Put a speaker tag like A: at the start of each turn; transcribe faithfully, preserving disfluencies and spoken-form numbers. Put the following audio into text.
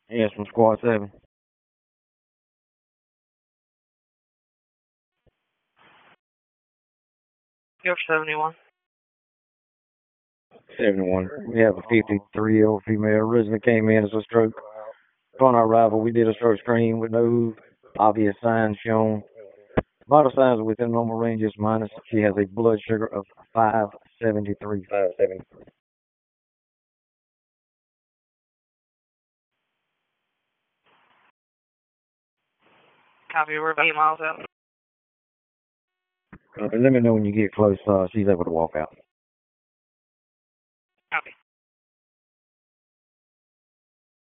A: Yes, from Squad seven.
B: You're seventy-one.
A: seventy-one. We have a fifty-three-year-old female. Originally came in as a stroke. Upon our arrival, we did a stroke screen with no obvious signs shown. Vital signs are within normal ranges, minus she has a blood sugar of five seventy-three. five seventy-three.
B: Copy. We're about eight miles out.
A: Uh, let me know when you get close. Uh, she's able to walk out.
B: Copy.